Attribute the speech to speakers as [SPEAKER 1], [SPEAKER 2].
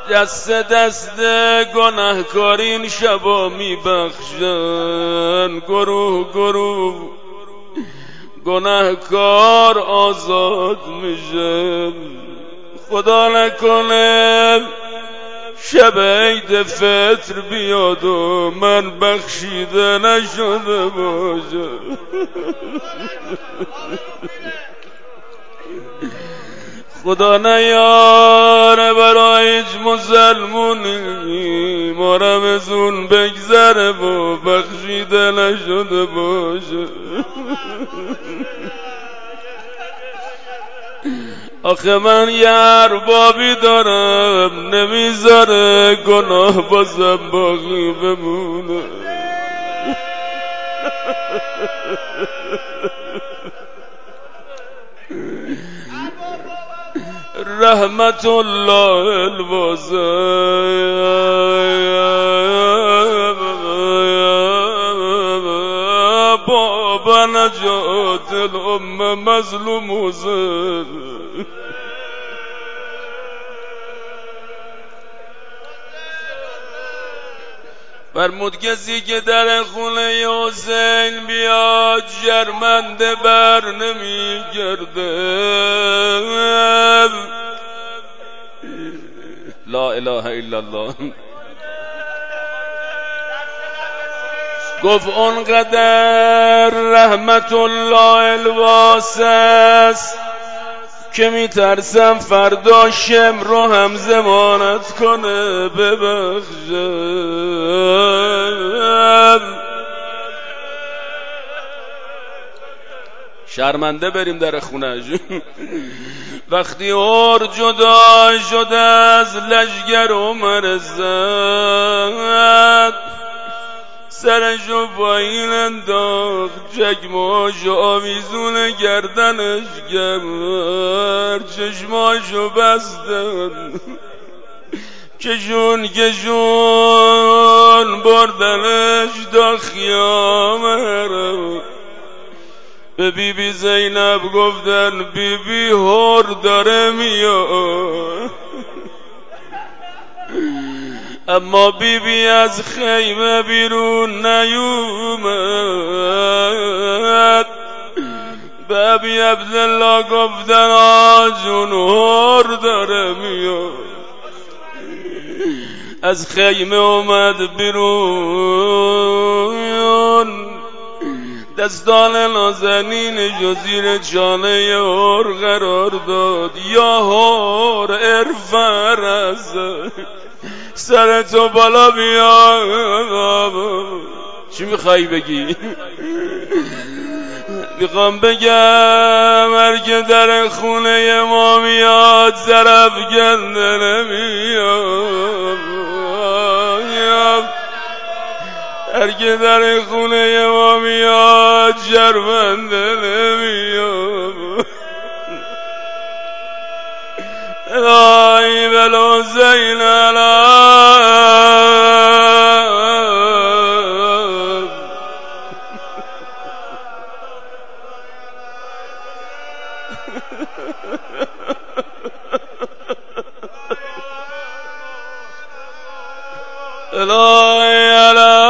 [SPEAKER 1] دست دست گناهکارین شبا میبخشن، گروه گروه گناهکار آزاد میشن. خدا نکنه شب عید فطر بیاد و من بخشیده نشده باشه. خدا نیاره برای هیچ مسلمونی ما رمضون بگذره و بخشیده نشده باشه. آخه من یه اربابی دارم نمیذاره گناه بازم باقی بمونه. رحمت الله الواسع بابا نجات الام مظلوم حسین. فرمود کسی که در خونه حسین بیاد شرمنده بر نمیگرده. لا اله الا الله. گفت اونقدر رحمت الله الواسع که میترسم فردا شم رو هم ضمانت کنه ببخشم. شرمنده بریم در خونه‌اش. وقتی اور جدا شد از لشگر عمر زد، سرشو پایین انداخت چکماشو آویزون گردنش کرد، چشماشو بستن کشون کشون بردنش تا خیامه رو. به بی بی زینب گفتن بی بی هور داره میاد، اما بی بی از خیمه بیرون نیومد. به ابی عبدالله گفتن آجون هور داره میاد. از خیمه اومد بیرون، دستان نازنین زیر چانه هور قرار داد. یا هور ارفرز سرتو بالا بیا. چی میخوایی بگی؟ میخوام بگم هر که در خونه ما میاد ظرف گنده نمیاد. هر که در خونه ما میاد شرمنده نمیاد. الهی بلو زین الهی